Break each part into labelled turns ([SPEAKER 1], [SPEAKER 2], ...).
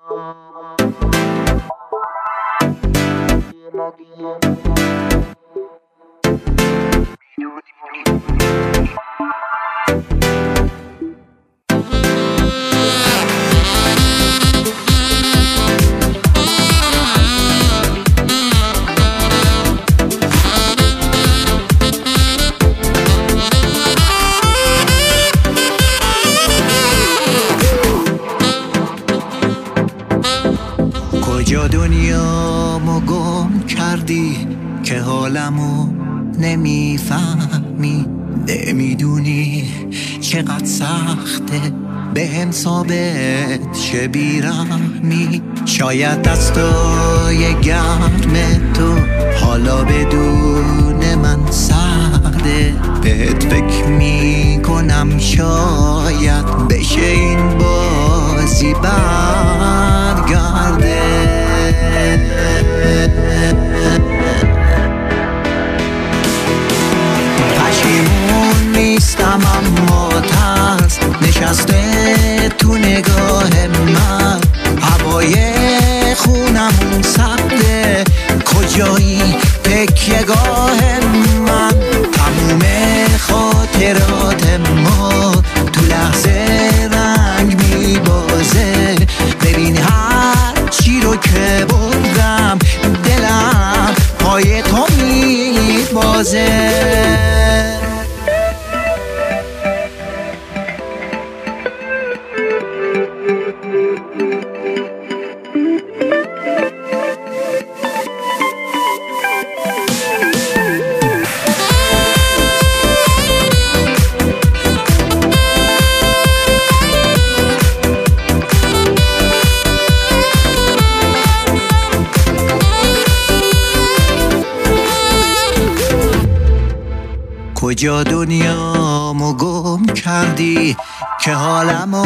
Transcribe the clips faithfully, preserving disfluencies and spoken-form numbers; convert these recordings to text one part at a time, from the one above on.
[SPEAKER 1] کجا دنیامو گم کردی که حالمو نمیفهمی، نمیدونی چقدر سخته به هم ثابت شه بیرحمی. شاید دستای گرم تو حالا بدون من سرده، بهت فکر میکنم شاید بشه این بازی برگرده. پشیمون نیستم اما ترس نشسته تو نگاه من، هوای خونمون سبده کجایی تکیه‌گاه من. تموم خاطرات ما تو لحظه رنگ میبازه، ببین هر چی رو که بردم دلم پای تو میبازه. کجا دنیامو گم کردی که حالمو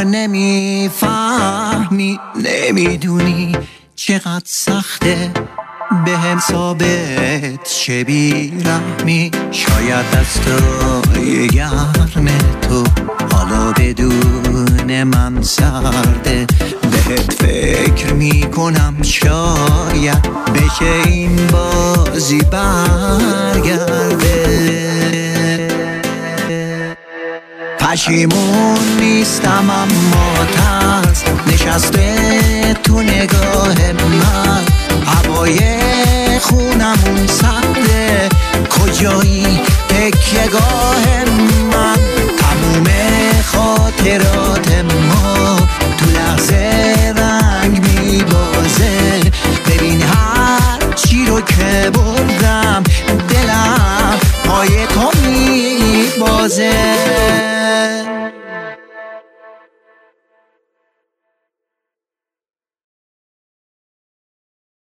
[SPEAKER 1] نمیفهمی، نمیدونی چقدر سخته به هم ثابت شه بیرحمی. شاید دستای گرم تو حالا بدون من سرده، بهت فکر میکنم شاید بشه این بازی برگرده. پشیمون نیستم اما ترس نشسته تو نگاه من، هوای خونمون سبده کجایی تکیه‌گاه من. تموم خاطرات ما تو لحظه رنگ میبازه، ببین هر چی رو که بردم دلم پای تو میبازه.